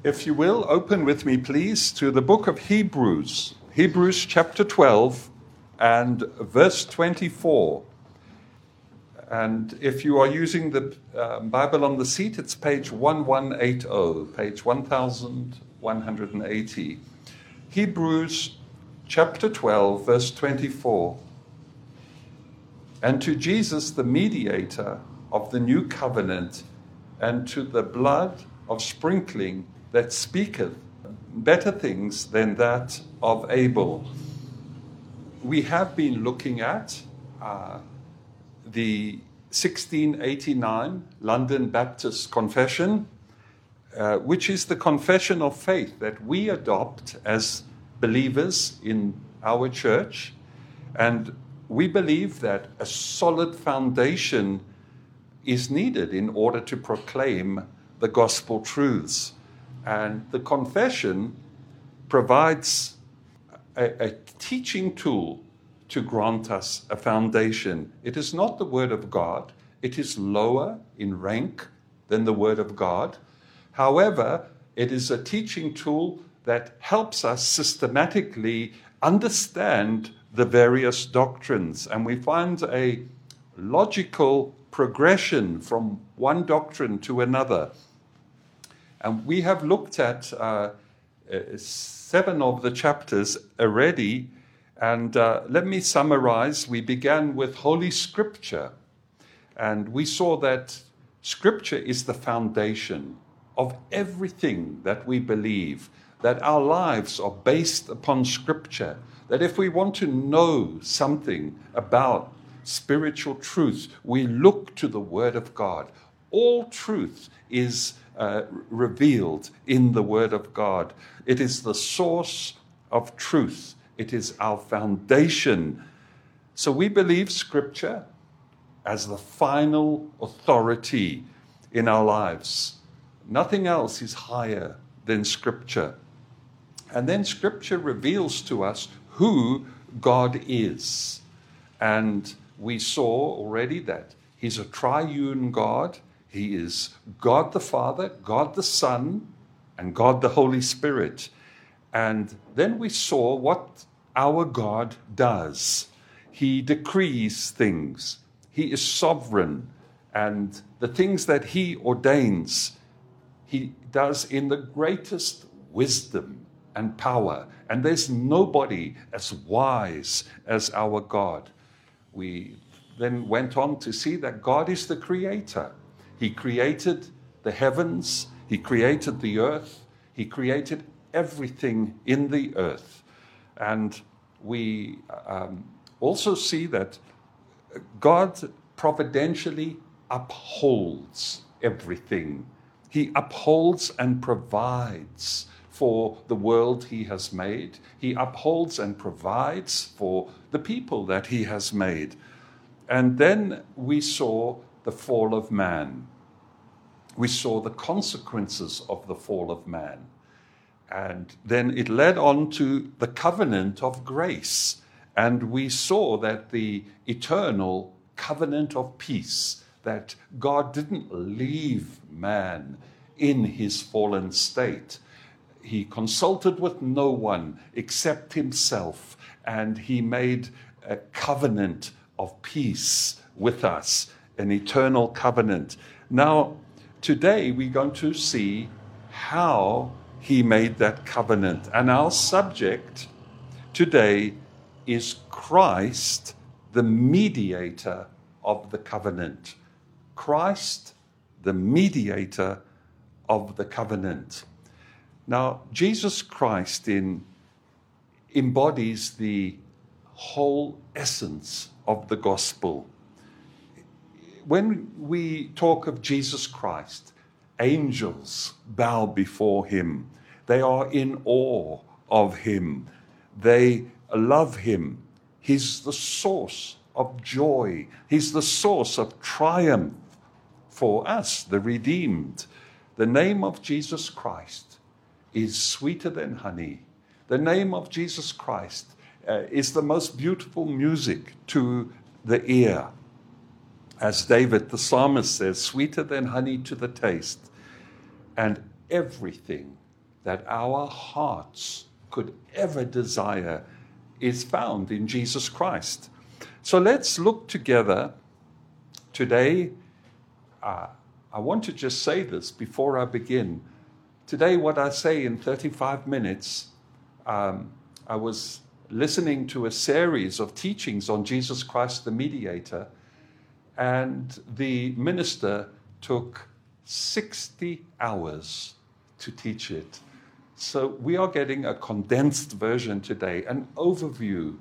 If you will, open with me, please, to the book of Hebrews. Hebrews chapter 12 and verse 24. And if you are using the Bible on the seat, it's page 1180, page 1180. Hebrews chapter 12, verse 24. And to Jesus, the mediator of the new covenant, and to the blood of sprinkling that speaketh better things than that of Abel. We have been looking at the 1689 London Baptist Confession, which is the confession of faith that we adopt as believers in our church. And we believe that a solid foundation is needed in order to proclaim the gospel truths. And the confession provides a teaching tool to grant us a foundation. It is not the Word of God. It is lower in rank than the Word of God. However, it is a teaching tool that helps us systematically understand the various doctrines. And we find a logical progression from one doctrine to another. And we have looked at 7 of the chapters already. And let me summarize. We began with Holy Scripture. And we saw that Scripture is the foundation of everything that we believe, that our lives are based upon Scripture, that if we want to know something about spiritual truth, we look to the Word of God. All truth is revealed in the Word of God. It is the source of truth. It is our foundation. So we believe Scripture as the final authority in our lives. Nothing else is higher than Scripture. And then Scripture reveals to us who God is. And we saw already that He's a triune God. He is God the Father, God the Son, and God the Holy Spirit. And then we saw what our God does. He decrees things. He is sovereign. And the things that He ordains, He does in the greatest wisdom and power. And there's nobody as wise as our God. We then went on to see that God is the creator. He created the heavens, He created the earth, He created everything in the earth. And we also see that God providentially upholds everything. He upholds and provides for the world He has made. He upholds and provides for the people that He has made. And then we saw the fall of man. We saw the consequences of the fall of man. And then it led on to the covenant of grace. And we saw that the eternal covenant of peace, that God didn't leave man in his fallen state. He consulted with no one except Himself, and He made a covenant of peace with us, an eternal covenant. Now, today we're going to see how He made that covenant. And our subject today is Christ, the mediator of the covenant. Christ, the mediator of the covenant. Now, Jesus Christ embodies the whole essence of the gospel. When we talk of Jesus Christ, angels bow before Him. They are in awe of Him. They love Him. He's the source of joy. He's the source of triumph for us, the redeemed. The name of Jesus Christ is sweeter than honey. The name of Jesus Christ is the most beautiful music to the ear. As David, the psalmist, says, sweeter than honey to the taste. And everything that our hearts could ever desire is found in Jesus Christ. So let's look together today. I want to just say this before I begin. Today, what I say in 35 minutes, I was listening to a series of teachings on Jesus Christ, the mediator, and the minister took 60 hours to teach it. So we are getting a condensed version today, an overview.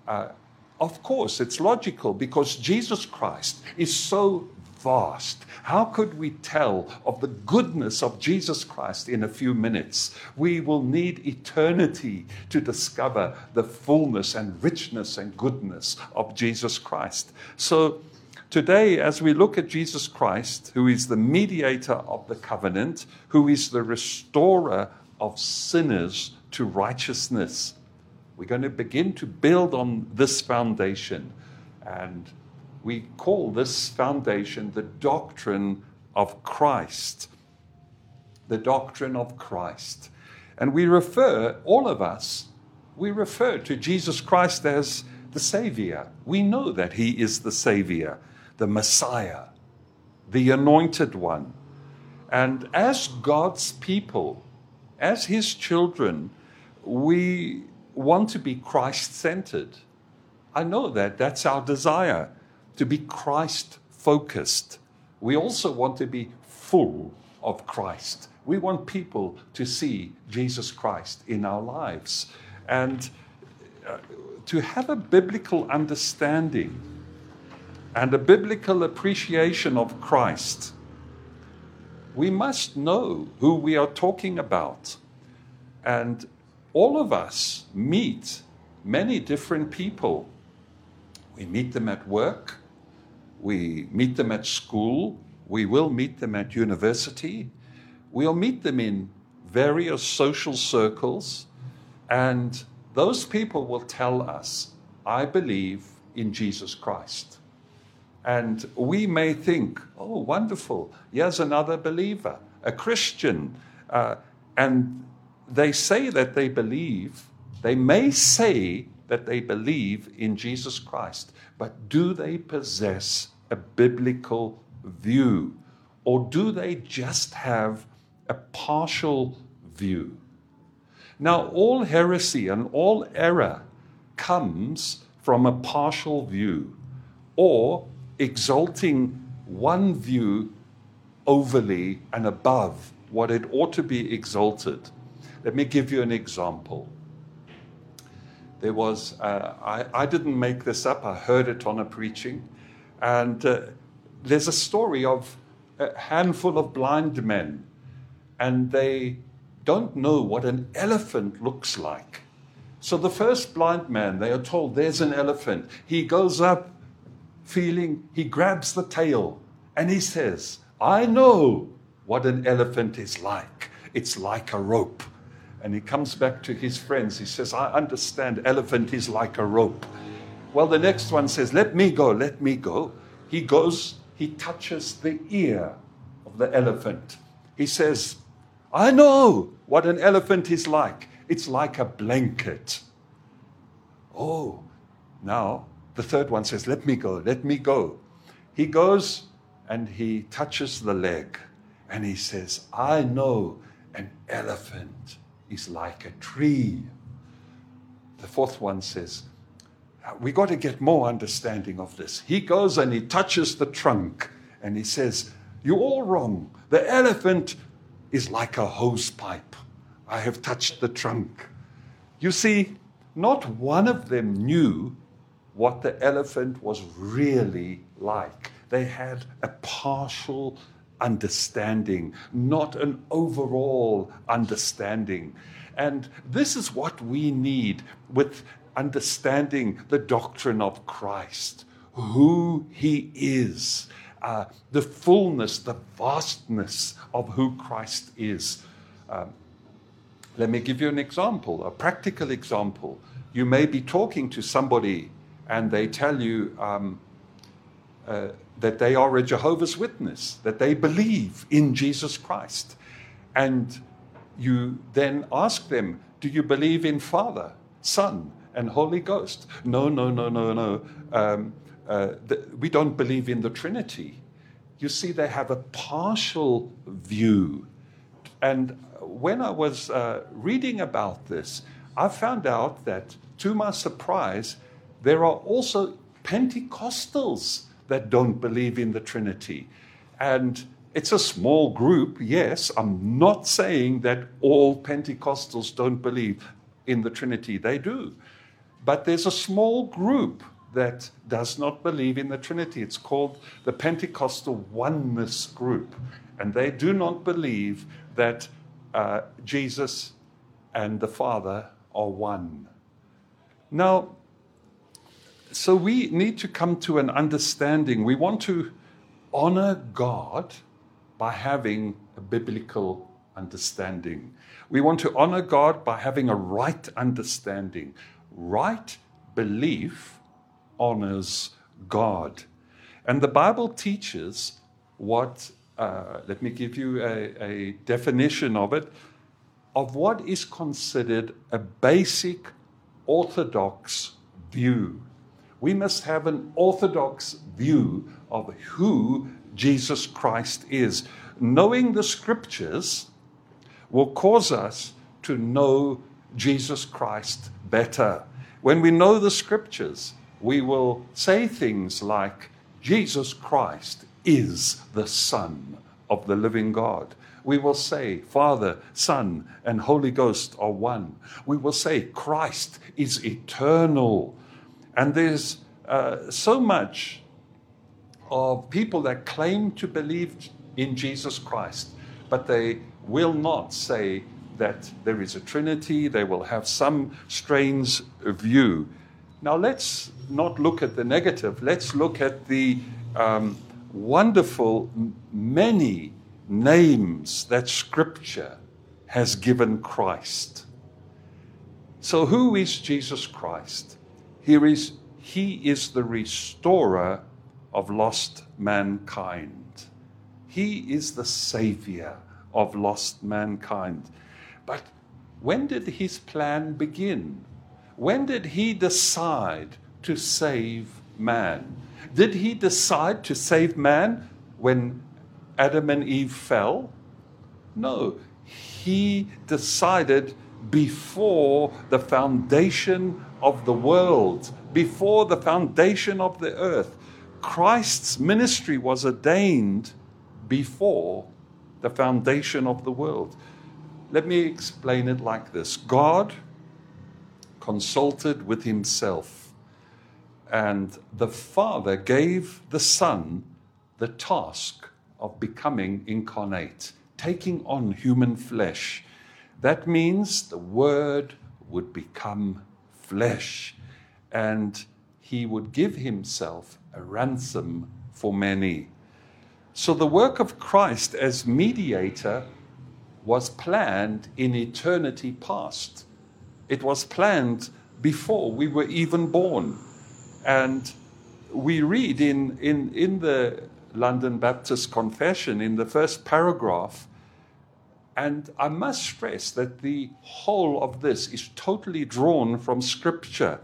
Of course, it's logical because Jesus Christ is so vast. How could we tell of the goodness of Jesus Christ in a few minutes? We will need eternity to discover the fullness and richness and goodness of Jesus Christ. So today, as we look at Jesus Christ, who is the mediator of the covenant, who is the restorer of sinners to righteousness, we're going to begin to build on this foundation. And we call this foundation the doctrine of Christ. The doctrine of Christ. And we refer, all of us, we refer to Jesus Christ as the Savior. We know that He is the Savior, the Messiah, the Anointed One. And as God's people, as His children, we want to be Christ-centered. I know that that's our desire, to be Christ-focused. We also want to be full of Christ. We want people to see Jesus Christ in our lives. And to have a biblical understanding and a biblical appreciation of Christ, we must know who we are talking about. And all of us meet many different people. We meet them at work. We meet them at school. We will meet them at university. We'll meet them in various social circles. And those people will tell us, I believe in Jesus Christ. And we may think, oh, wonderful, here's another believer, a Christian. And they say that they believe, they may say that they believe in Jesus Christ, but do they possess a biblical view? Or do they just have a partial view? Now, all heresy and all error comes from a partial view, or exalting one view overly and above what it ought to be exalted. Let me give you an example. There was, I didn't make this up, I heard it on a preaching, and there's a story of a handful of blind men, and they don't know what an elephant looks like. So the first blind man, they are told, there's an elephant. He goes up, he grabs the tail, and he says, I know what an elephant is like. It's like a rope. And he comes back to his friends. He says, I understand, elephant is like a rope. Well, the next one says, let me go, let me go. He goes, he touches the ear of the elephant. He says, I know what an elephant is like. It's like a blanket. Oh, now the third one says, let me go, let me go. He goes and he touches the leg and he says, I know an elephant is like a tree. The fourth one says, we got to get more understanding of this. He goes and he touches the trunk and he says, you're all wrong. The elephant is like a hose pipe. I have touched the trunk. You see, not one of them knew what the elephant was really like. They had a partial understanding, not an overall understanding. And this is what we need with understanding the doctrine of Christ, who He is, the fullness, the vastness of who Christ is. Let me give you an example, a practical example. You may be talking to somebody and they tell you that they are a Jehovah's Witness, that they believe in Jesus Christ. And you then ask them, do you believe in Father, Son, and Holy Ghost? No. We don't believe in the Trinity. You see, they have a partial view. And when I was reading about this, I found out that, to my surprise, there are also Pentecostals that don't believe in the Trinity. And it's a small group, yes. I'm not saying that all Pentecostals don't believe in the Trinity. They do. But there's a small group that does not believe in the Trinity. It's called the Pentecostal Oneness Group. And they do not believe that Jesus and the Father are one. Now, so we need to come to an understanding. We want to honor God by having a biblical understanding. We want to honor God by having a right understanding. Right belief honors God. And the Bible teaches what, let me give you a definition of it, of what is considered a basic orthodox view. We must have an orthodox view of who Jesus Christ is. Knowing the scriptures will cause us to know Jesus Christ better. When we know the scriptures, we will say things like, Jesus Christ is the Son of the living God. We will say, Father, Son, and Holy Ghost are one. We will say, Christ is eternal. And there's so much of people that claim to believe in Jesus Christ, but they will not say that there is a Trinity. They will have some strange view. Now, let's not look at the negative. Let's look at the wonderful many names that Scripture has given Christ. So who is Jesus Christ? He is the restorer of lost mankind. He is the Savior of lost mankind. But when did his plan begin? When did he decide to save man? Did he decide to save man when Adam and Eve fell? No. He decided before the foundation of the world, before the foundation of the earth. Christ's ministry was ordained before the foundation of the world. Let me explain it like this. God consulted with himself, and the Father gave the Son the task of becoming incarnate, taking on human flesh. That means the Word would become flesh, and he would give himself a ransom for many. So the work of Christ as mediator was planned in eternity past. It was planned before we were even born. And we read in the London Baptist Confession, in the first paragraph, and I must stress that the whole of this is totally drawn from Scripture.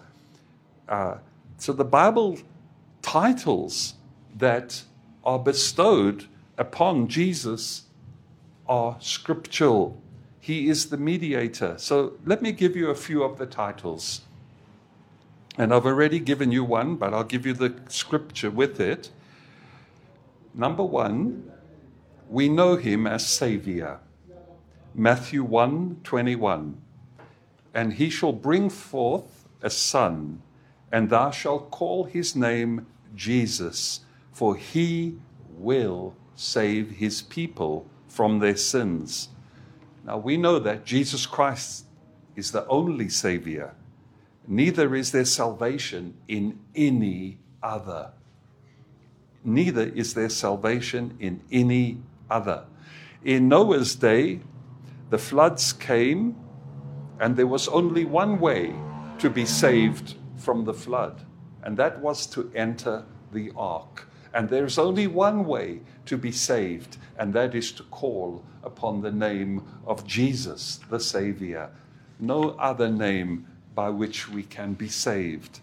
So the Bible titles that are bestowed upon Jesus are scriptural. He is the mediator. So let me give you a few of the titles. And I've already given you one, but I'll give you the scripture with it. Number 1, we know him as Savior. Matthew 1:21. And he shall bring forth a son, and thou shalt call his name Jesus, for he will save his people from their sins. Now we know that Jesus Christ is the only Savior. Neither is there salvation in any other. Neither is there salvation in any other. In Noah's day, the floods came, and there was only one way to be saved from the flood, and that was to enter the ark. And there's only one way to be saved, and that is to call upon the name of Jesus, the Savior. No other name by which we can be saved.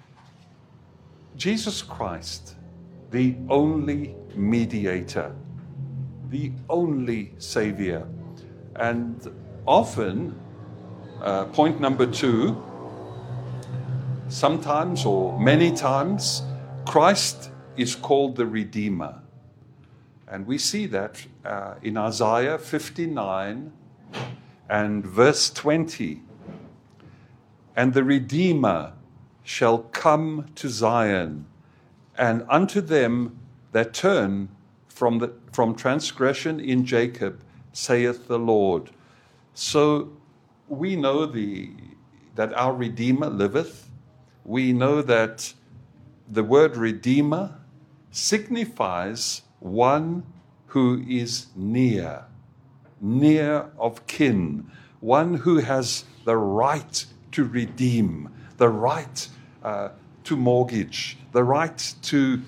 Jesus Christ, the only mediator, the only Savior. And often, point number 2, sometimes or many times, Christ is called the Redeemer. And we see that in Isaiah 59 and verse 20. And the Redeemer shall come to Zion, and unto them that turn from transgression in Jacob, saith the Lord. So we know that our Redeemer liveth. We know that the word Redeemer signifies one who is near of kin, one who has the right to redeem, the right to mortgage, the right to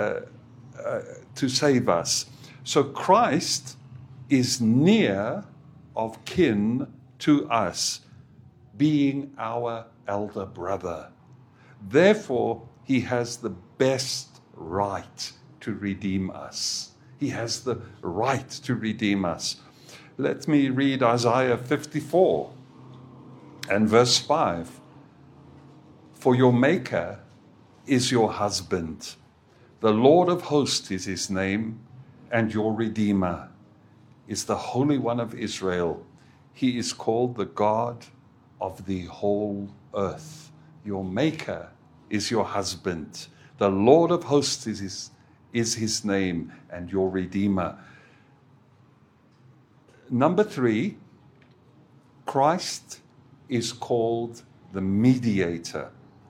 save us. So Christ is near of kin to us, being our elder brother. Therefore, he has the best right to redeem us. He has the right to redeem us. Let me read Isaiah 54 and verse 5. For your Maker is your husband. The Lord of hosts is his name, and your Redeemer is the Holy One of Israel. He is called the God of the whole earth. Your Maker is your husband. The Lord of hosts is his name, and your Redeemer. Number 3, Christ is called the mediator.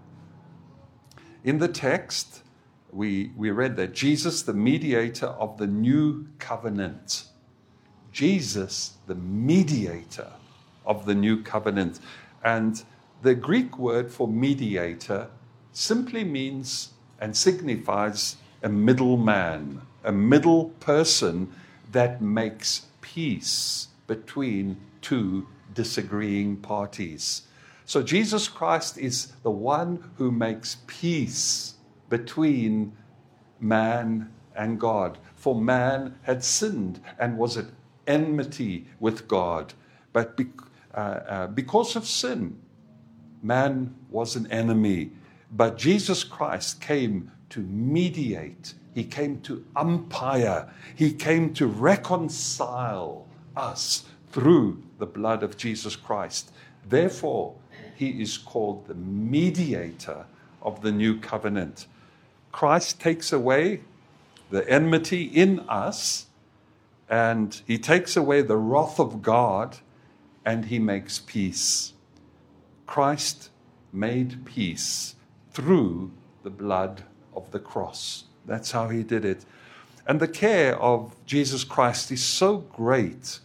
In the text, we read that Jesus, the mediator of the new covenant. Jesus, the mediator of the new covenant. And the Greek word for mediator simply means and signifies a middleman, a middle person that makes peace between two disagreeing parties. So Jesus Christ is the one who makes peace between man and God. For man had sinned and was at enmity with God. But because of sin, man was an enemy. But Jesus Christ came to mediate. He came to umpire. He came to reconcile us through the blood of Jesus Christ. Therefore, he is called the mediator of the new covenant. Christ takes away the enmity in us, and he takes away the wrath of God, and he makes peace. Christ made peace through the blood of the cross. That's how he did it. And the care of Jesus Christ is so great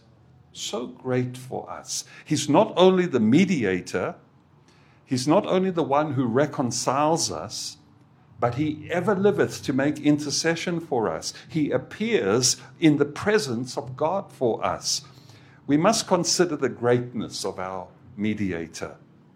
for us. He's not only the mediator, he's not only the one who reconciles us, but he ever liveth to make intercession for us. He appears in the presence of God for us. We must consider the greatness of our mediator.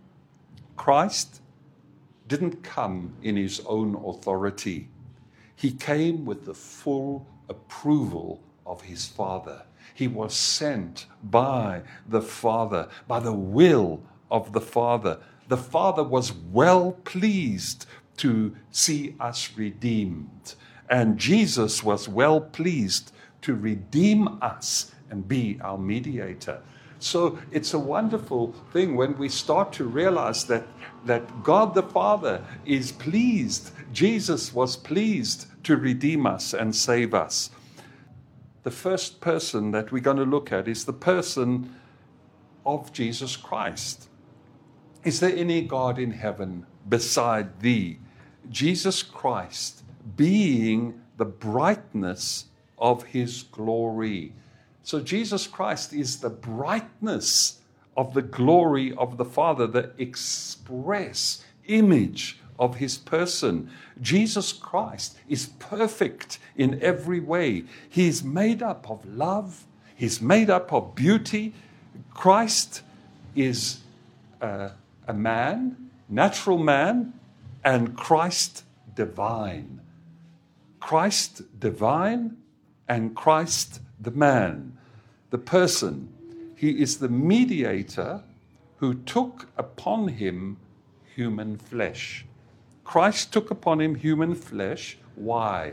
Christ didn't come in his own authority. He came with the full approval of his Father. He was sent by the Father, by the will of the Father. The Father was well pleased to see us redeemed. And Jesus was well pleased to redeem us and be our mediator. So it's a wonderful thing when we start to realize that God the Father is pleased. Jesus was pleased to redeem us and save us. The first person that we're going to look at is the person of Jesus Christ. Is there any God in heaven beside thee? Jesus Christ, being the brightness of his glory. So Jesus Christ is the brightness of the glory of the Father, the express image of his person. Jesus Christ is perfect in every way. He's made up of love. He's made up of beauty. Christ is a man, natural man, and Christ divine. Christ divine and Christ the man, the person. He is the mediator who took upon him human flesh. Christ took upon him human flesh. Why?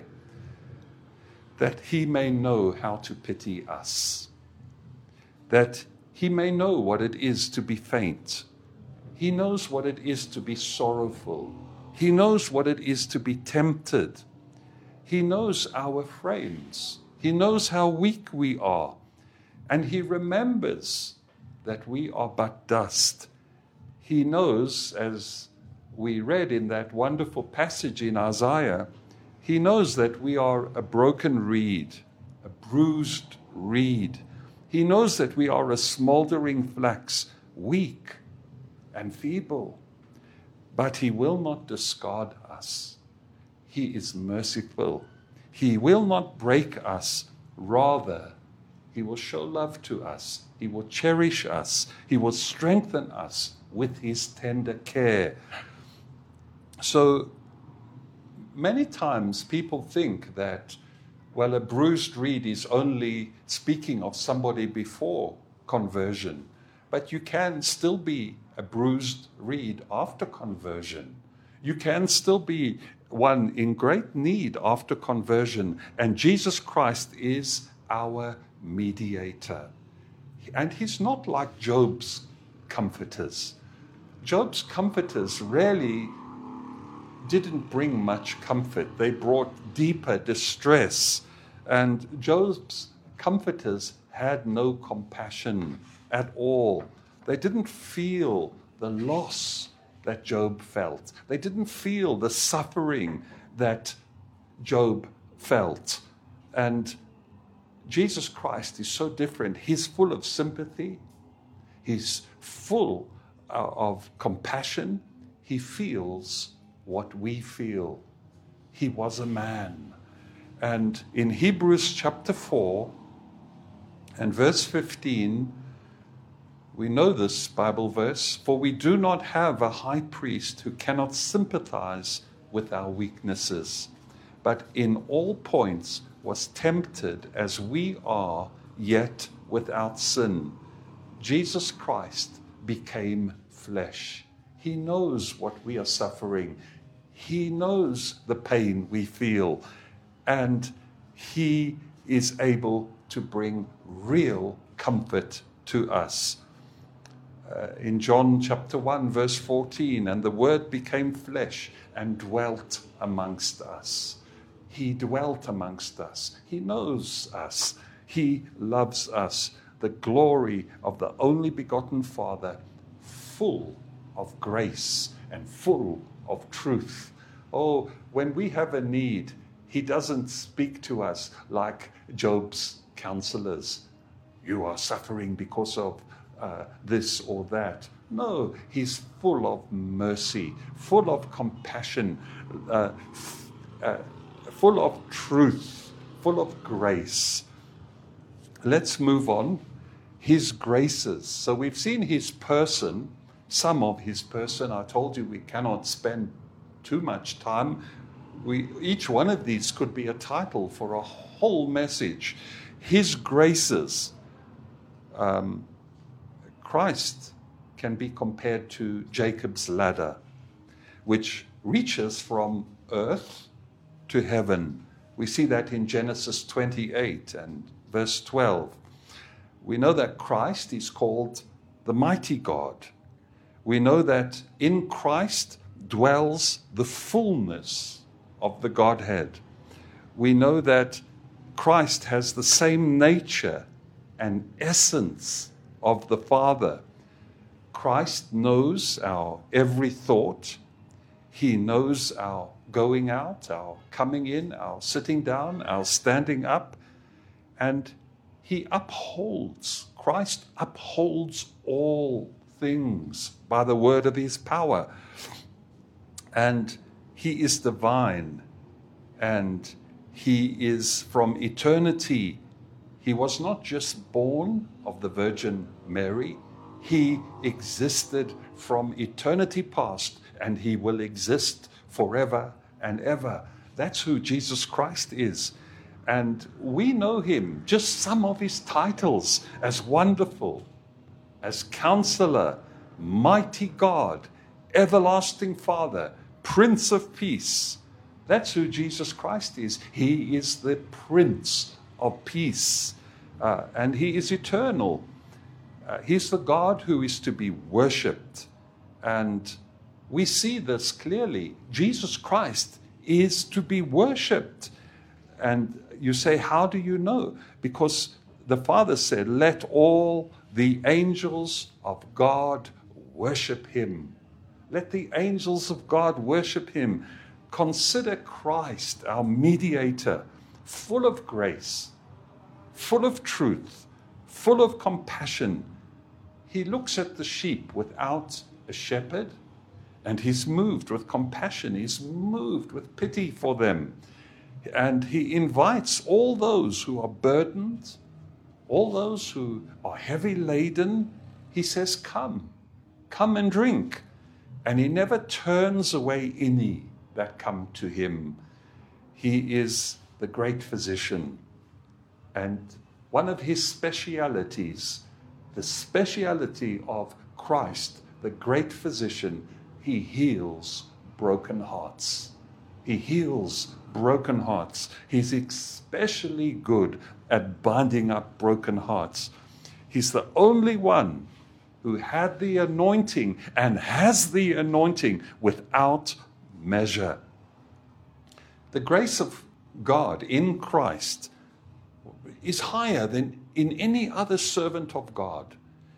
That he may know how to pity us. That he may know what it is to be faint. He knows what it is to be sorrowful. He knows what it is to be tempted. He knows our frames. He knows how weak we are. And he remembers that we are but dust. He knows, as we read in that wonderful passage in Isaiah, he knows that we are a broken reed, a bruised reed. He knows that we are a smoldering flax, weak and feeble. But he will not discard us. He is merciful. He will not break us. Rather, he will show love to us. He will cherish us. He will strengthen us with his tender care. So many times people think that, well, a bruised reed is only speaking of somebody before conversion. But you can still be a bruised reed after conversion. You can still be one in great need after conversion. And Jesus Christ is our mediator. And he's not like Job's comforters. Job's comforters really didn't bring much comfort. They brought deeper distress. And Job's comforters had no compassion at all. They didn't feel the loss that Job felt. They didn't feel the suffering that Job felt. And Jesus Christ is so different. He's full of sympathy. He's full of compassion. He feels what we feel. He was a man. And in Hebrews chapter 4 and verse 15, we know this Bible verse, for we do not have a high priest who cannot sympathize with our weaknesses, but in all points was tempted as we are, yet without sin. Jesus Christ became flesh. He knows what we are suffering. He knows the pain we feel. And he is able to bring real comfort to us. In John chapter 1, verse 14, and the Word became flesh and dwelt amongst us. He dwelt amongst us. He knows us. He loves us. The glory of the only begotten Father, full of grace and full of truth. Oh, when we have a need, he doesn't speak to us like Job's counselors. You are suffering because of this or that. No, he's full of mercy, full of compassion, full of truth, full of grace. Let's move on. His graces. So we've seen his person, some of his person. I told you we cannot spend too much time. Each one of these could be a title for a whole message. His graces. Christ can be compared to Jacob's ladder, which reaches from earth to heaven. We see that in Genesis 28 and verse 12. We know that Christ is called the mighty God. We know that in Christ dwells the fullness of the Godhead. We know that Christ has the same nature and essence of the Father. Christ knows our every thought. He knows our going out, our coming in, our sitting down, our standing up. And he upholds, Christ upholds all things by the word of his power. And he is divine, and he is from eternity. He was not just born of the Virgin Mary. He existed from eternity past, and he will exist forever and ever. That's who Jesus Christ is. And we know him, just some of his titles, as Wonderful, as Counselor, Mighty God, Everlasting Father, Prince of Peace. That's who Jesus Christ is. He is the Prince of Peace, and he is eternal. He's the God who is to be worshipped. And we see this clearly. Jesus Christ is to be worshipped. And you say, how do you know? Because the Father said, let all the angels of God worship him. Let the angels of God worship him. Consider Christ, our mediator, full of grace, full of truth, full of compassion. He looks at the sheep without a shepherd, and he's moved with compassion. He's moved with pity for them. And he invites all those who are burdened, all those who are heavy laden. He says, come and drink. And he never turns away any that come to him. He is the great physician. And one of his specialities, the speciality of Christ, the great physician, he heals broken hearts. He heals broken hearts. He's especially good at binding up broken hearts. He's the only one who had the anointing and has the anointing without measure. The grace of God in Christ is higher than in any other servant of God.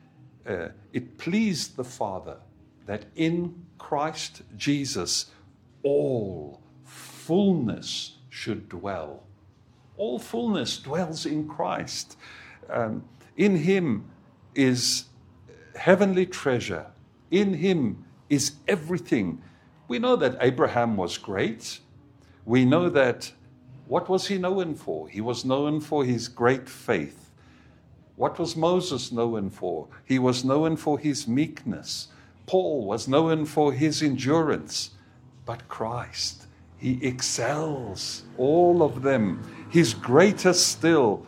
It pleased the Father that in Christ Jesus all fullness should dwell. All fullness dwells in Christ. In him is heavenly treasure. In him is everything. We know that Abraham was great. We know that, what was he known for? He was known for his great faith. What was Moses known for? He was known for his meekness. Paul was known for his endurance. But Christ, he excels all of them. He's greater still.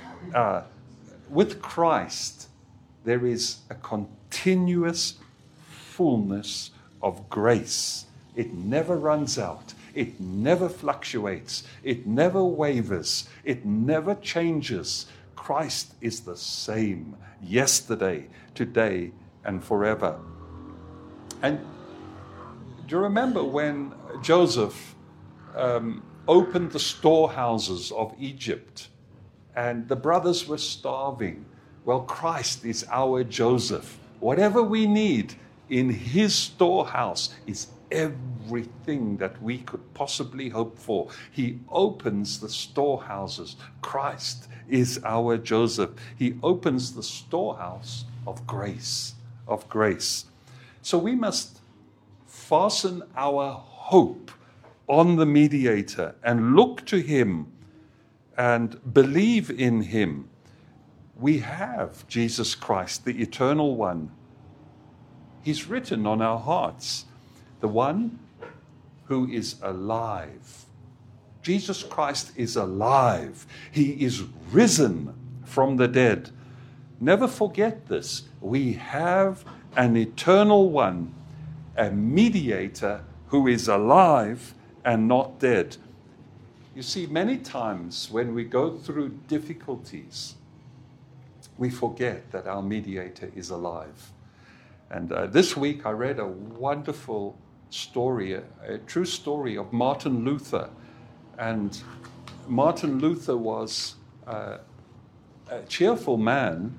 With Christ, there is a continuous fullness of grace. It never runs out. It never fluctuates. It never wavers. It never changes. Christ is the same yesterday, today, and forever. And do you remember when Joseph opened the storehouses of Egypt and the brothers were starving? Well, Christ is our Joseph. Whatever we need in his storehouse is everything that we could possibly hope for. He opens the storehouses. Christ is our Joseph. He opens the storehouse of grace, of grace. So we must fasten our hope on the mediator and look to him and believe in him. We have Jesus Christ, the eternal one. He's written on our hearts, the one who is alive. Jesus Christ is alive. He is risen from the dead. Never forget this. We have an eternal one, a mediator who is alive and not dead. You see, many times when we go through difficulties, we forget that our mediator is alive. And this week I read a wonderful story, a true story of Martin Luther. And Martin Luther was a cheerful man.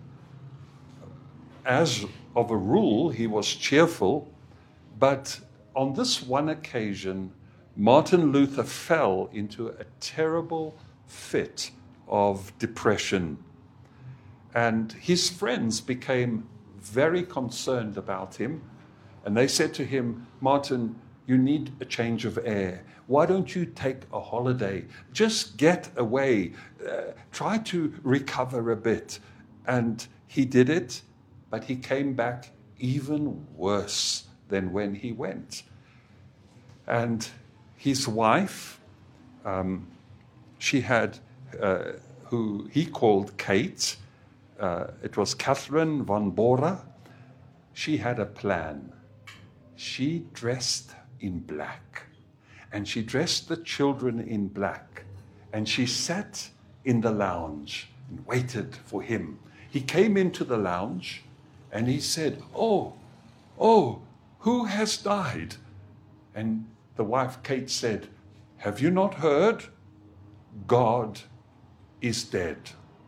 As of a rule, he was cheerful. But on this one occasion, Martin Luther fell into a terrible fit of depression. And his friends became very concerned about him. And they said to him, Martin, you need a change of air. Why don't you take a holiday? Just get away. Try to recover a bit. And he did it, but he came back even worse than when he went. And his wife, she had, who he called Kate, it was Catherine von Bora. She had a plan. She dressed in black, and she dressed the children in black, and she sat in the lounge and waited for him. He came into the lounge, and he said, oh, who has died? And the wife, Kate, said, have you not heard? God is dead.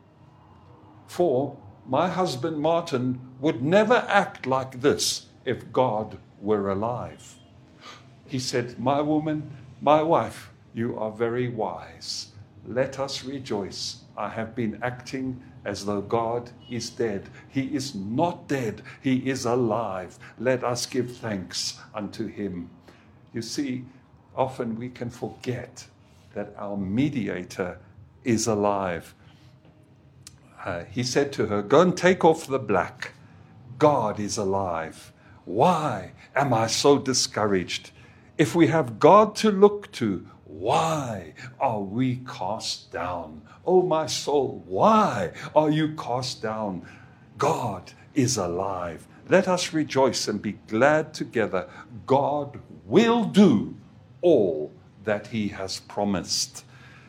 For my husband Martin would never act like this if God were alive. He said, my woman, my wife, you are very wise. Let us rejoice. I have been acting as though God is dead. He is not dead. He is alive. Let us give thanks unto him. You see, often we can forget that our mediator is alive. He said to her, go and take off the black. God is alive. Why am I so discouraged? If we have God to look to, why are we cast down? Oh, my soul, why are you cast down? God is alive. Let us rejoice and be glad together. God will do all that he has promised.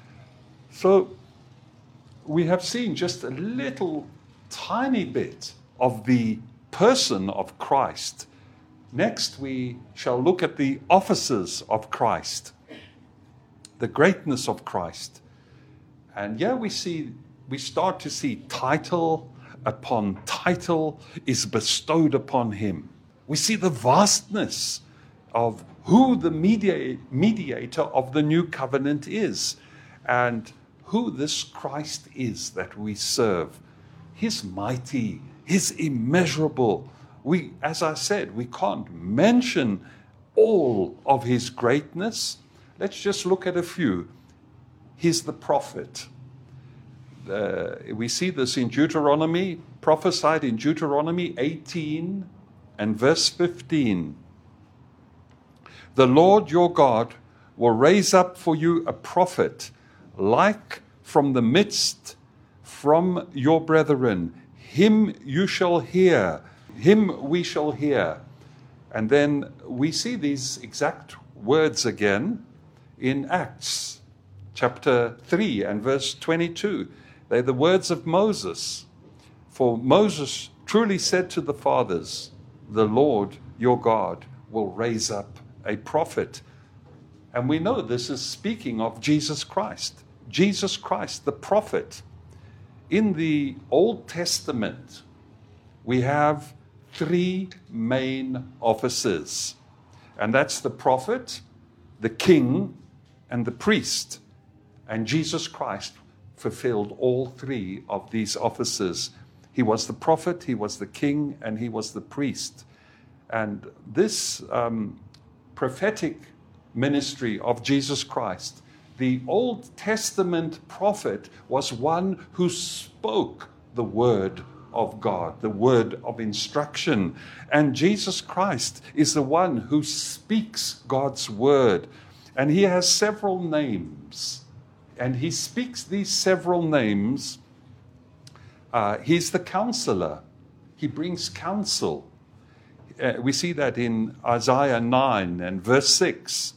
So we have seen just a little tiny bit of the person of Christ. Next, we shall look at the offices of Christ, the greatness of Christ. And here we start to see title upon title is bestowed upon him. We see the vastness of who the mediator of the new covenant is, and who this Christ is that we serve. He's mighty, he's immeasurable. As I said, we can't mention all of his greatness. Let's just look at a few. He's the prophet. We see this in Deuteronomy, prophesied in Deuteronomy 18 and verse 15. The Lord your God will raise up for you a prophet, like from the midst, from your brethren. Him you shall hear. Him we shall hear. And then we see these exact words again in Acts chapter 3 and verse 22. They're the words of Moses. For Moses truly said to the fathers, the Lord your God will raise up a prophet. And we know this is speaking of Jesus Christ. Jesus Christ, the prophet. In the Old Testament, we have three main offices. And that's the prophet, the king, and the priest. And Jesus Christ fulfilled all three of these offices. He was the prophet, he was the king, and he was the priest. And this prophetic ministry of Jesus Christ, the Old Testament prophet was one who spoke the word of God, the word of instruction. And Jesus Christ is the one who speaks God's word. And he has several names. And he speaks these several names. He's the counselor. He brings counsel. We see that in Isaiah 9 and verse 6.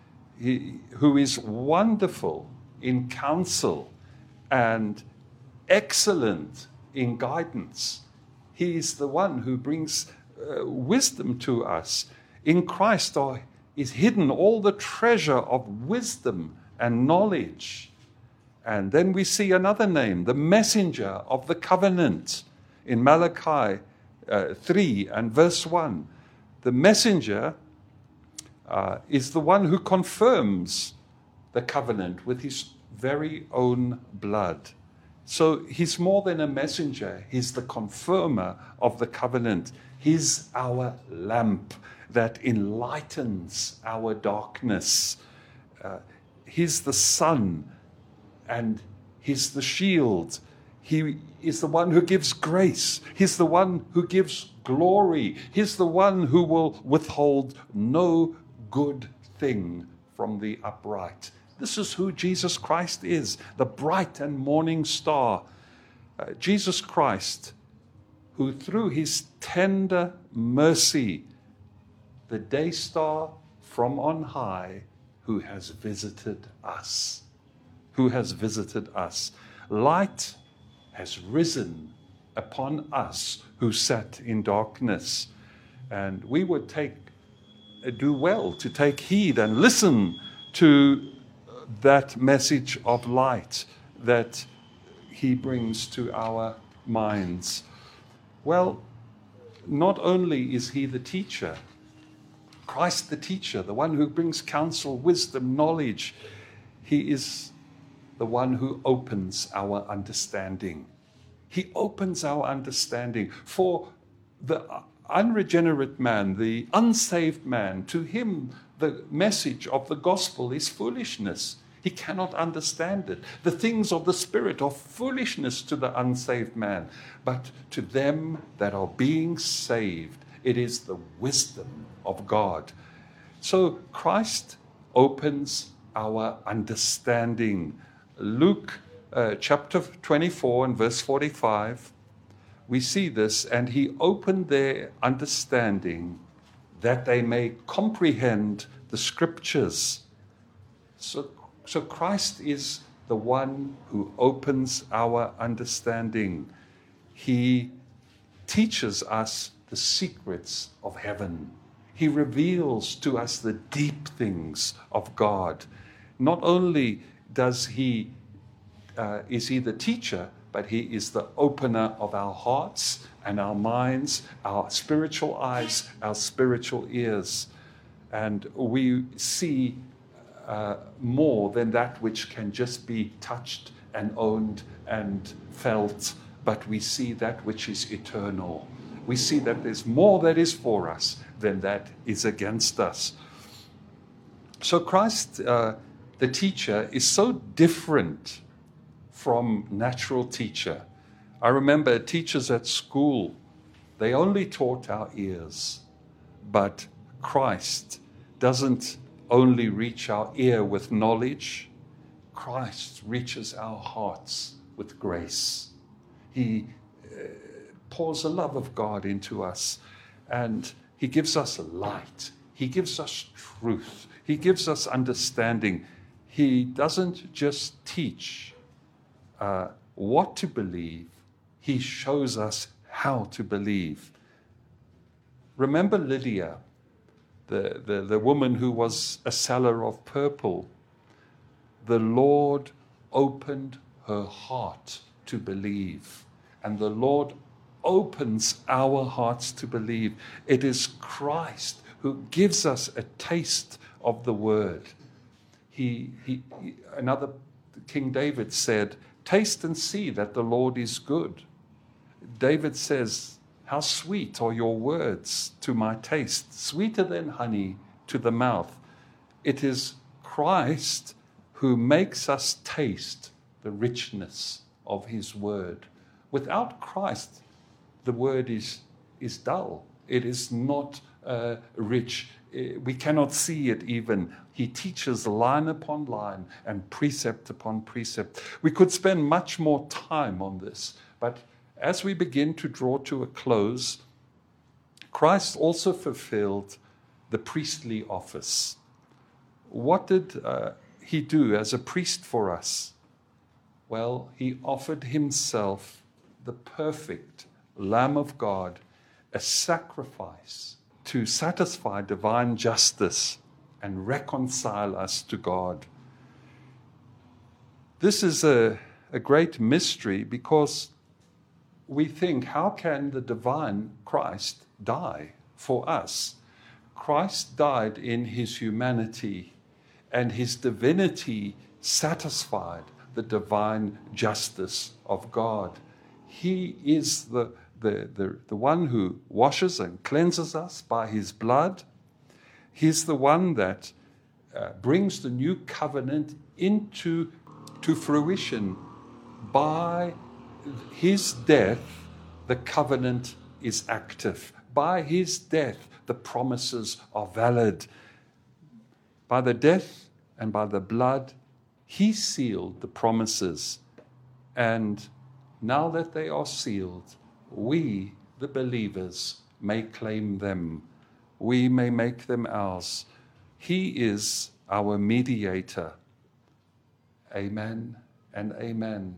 Who is wonderful in counsel and excellent in guidance. He is the one who brings wisdom to us. In Christ is hidden all the treasure of wisdom and knowledge. And then we see another name, the messenger of the covenant, in Malachi 3 and verse 1. The messenger is the one who confirms the covenant with his very own blood. So he's more than a messenger. He's the confirmer of the covenant. He's our lamp that enlightens our darkness. He's the sun, and He's the shield. He is the one who gives grace. He's the one who gives glory. He's the one who will withhold no good thing from the upright. This is who Jesus Christ is, the bright and morning star. Jesus Christ, who through His tender mercy, the day star from on high, who has visited us. Who has visited us. Light has risen upon us who sat in darkness. And we would do well to take heed and listen to that message of light that He brings to our minds. Well, not only is He the teacher, Christ the teacher, the one who brings counsel, wisdom, knowledge, He is the one who opens our understanding. He opens our understanding. For the unregenerate man, the unsaved man, to him the message of the gospel is foolishness. He cannot understand it. The things of the Spirit are foolishness to the unsaved man. But to them that are being saved, it is the wisdom of God. So Christ opens our understanding. Luke chapter 24 and verse 45, we see this, and He opened their understanding that they may comprehend the Scriptures. So Christ is the one who opens our understanding. He teaches us the secrets of heaven. He reveals to us the deep things of God. Not only is He the teacher, but He is the opener of our hearts and our minds, our spiritual eyes, our spiritual ears. And we see more than that which can just be touched and owned and felt, but we see that which is eternal. We see that there's more that is for us than that is against us. So Christ, the teacher, is so different from natural teacher. I remember teachers at school, they only taught our ears, but Christ doesn't only reach our ear with knowledge. Christ reaches our hearts with grace. He pours the love of God into us, and He gives us light. He gives us truth. He gives us understanding. He doesn't just teach what to believe. He shows us how to believe. Remember Lydia, the woman who was a seller of purple. The Lord opened her heart to believe. And the Lord opens our hearts to believe. It is Christ who gives us a taste of the word. Another King David said, "Taste and see that the Lord is good." David says, "How sweet are your words to my taste, sweeter than honey to the mouth." It is Christ who makes us taste the richness of His word. Without Christ, the word is dull. It is not rich. We cannot see it even. He teaches line upon line and precept upon precept. We could spend much more time on this, but as we begin to draw to a close, Christ also fulfilled the priestly office. What did He do as a priest for us? Well, He offered Himself, the perfect Lamb of God, a sacrifice to satisfy divine justice and reconcile us to God. This is a great mystery, because we think, how can the divine Christ die for us? Christ died in His humanity, and His divinity satisfied the divine justice of God. He is the one who washes and cleanses us by his blood. He's the one that brings the new covenant into fruition. By his death, the covenant is active. By his death, the promises are valid. By the death and by the blood, he sealed the promises. And now that they are sealed, we, the believers, may claim them. We may make them ours. He is our mediator. Amen and amen.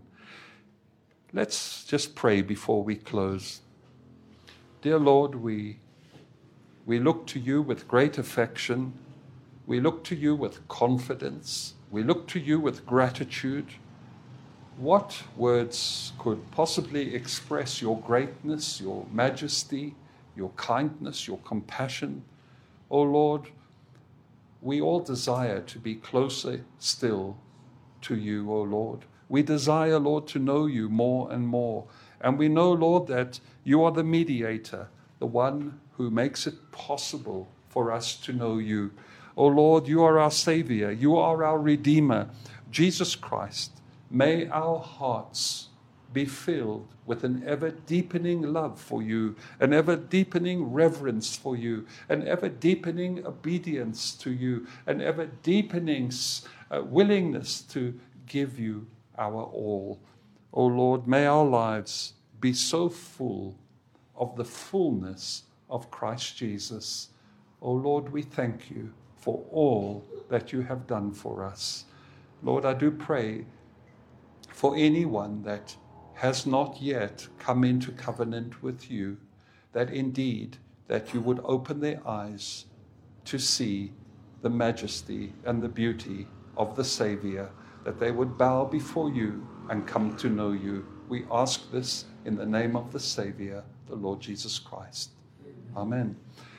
Let's just pray before we close. Dear Lord, we look to you with great affection. We look to you with confidence. We look to you with gratitude. What words could possibly express your greatness, your majesty, your kindness, your compassion? Oh Lord, we all desire to be closer still to you, oh Lord. We desire, Lord, to know you more and more. And we know, Lord, that you are the mediator, the one who makes it possible for us to know you. Oh Lord, you are our Savior. You are our Redeemer, Jesus Christ. May our hearts be filled with an ever-deepening love for you, an ever-deepening reverence for you, an ever-deepening obedience to you, an ever-deepening willingness to give you our all. O Lord, may our lives be so full of the fullness of Christ Jesus. O Lord, we thank you for all that you have done for us. Lord, I do pray for anyone that has not yet come into covenant with you, that indeed that you would open their eyes to see the majesty and the beauty of the Savior, that they would bow before you and come to know you. We ask this in the name of the Savior, the Lord Jesus Christ. Amen.